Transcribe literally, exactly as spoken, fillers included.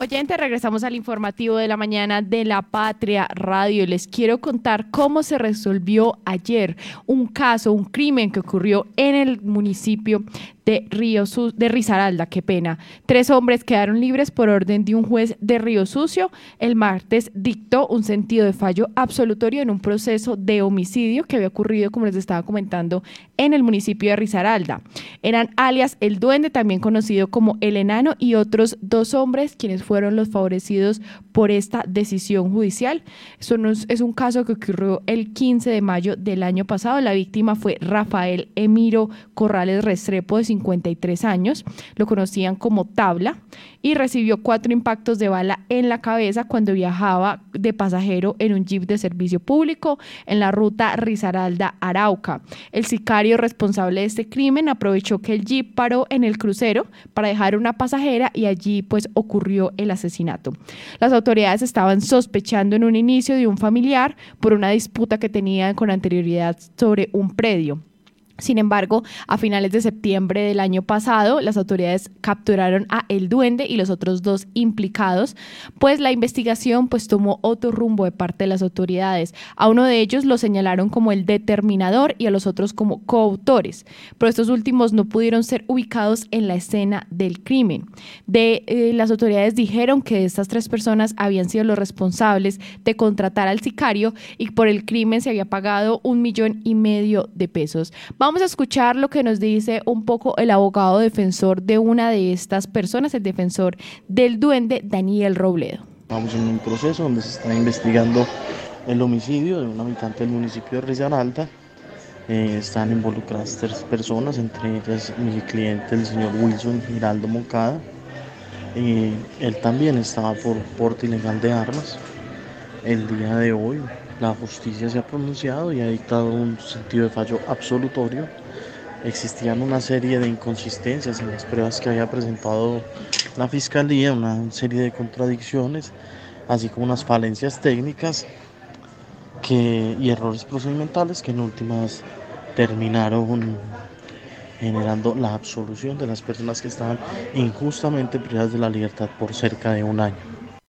Oyente, regresamos al informativo de la mañana de La Patria Radio. Les quiero contar cómo se resolvió ayer un caso, un crimen que ocurrió en el municipio de Río Su de Risaralda, qué pena. Tres hombres quedaron libres por orden de un juez de Río Sucio. El martes dictó un sentido de fallo absolutorio en un proceso de homicidio que había ocurrido, como les estaba comentando, en el municipio de Risaralda. Eran alias El Duende, también conocido como El Enano, y otros dos hombres quienes fueron los favorecidos por esta decisión judicial. Eso no es, es un caso que ocurrió el quince de mayo del año pasado. La víctima fue Rafael Emiro Corrales Restrepo, de cincuenta y tres años, lo conocían como Tabla, y recibió cuatro impactos de bala en la cabeza cuando viajaba de pasajero en un jeep de servicio público en la ruta Risaralda-Arauca. El sicario responsable de este crimen aprovechó que el jeep paró en el crucero para dejar una pasajera y allí pues ocurrió el asesinato. Las autoridades estaban sospechando en un inicio de un familiar por una disputa que tenían con anterioridad sobre un predio. Sin embargo, a finales de septiembre del año pasado, las autoridades capturaron a El Duende y los otros dos implicados, pues la investigación pues, tomó otro rumbo de parte de las autoridades. A uno de ellos lo señalaron como el determinador y a los otros como coautores, pero estos últimos no pudieron ser ubicados en la escena del crimen. De, eh, las autoridades dijeron que estas tres personas habían sido los responsables de contratar al sicario y por el crimen se había pagado un millón y medio de pesos. Vamos Vamos a escuchar lo que nos dice un poco el abogado defensor de una de estas personas, el defensor del Duende, Daniel Robledo. Estamos en un proceso donde se está investigando el homicidio de un habitante del municipio de Risaralda. Eh, están involucradas tres personas, entre ellas mi cliente, el señor Wilson Giraldo Moncada. Eh, él también estaba por porte ilegal de armas. El día de hoy la justicia se ha pronunciado y ha dictado un sentido de fallo absolutorio. Existían una serie de inconsistencias en las pruebas que había presentado la fiscalía, una serie de contradicciones, así como unas falencias técnicas que, y errores procedimentales que en últimas terminaron generando la absolución de las personas que estaban injustamente privadas de la libertad por cerca de un año.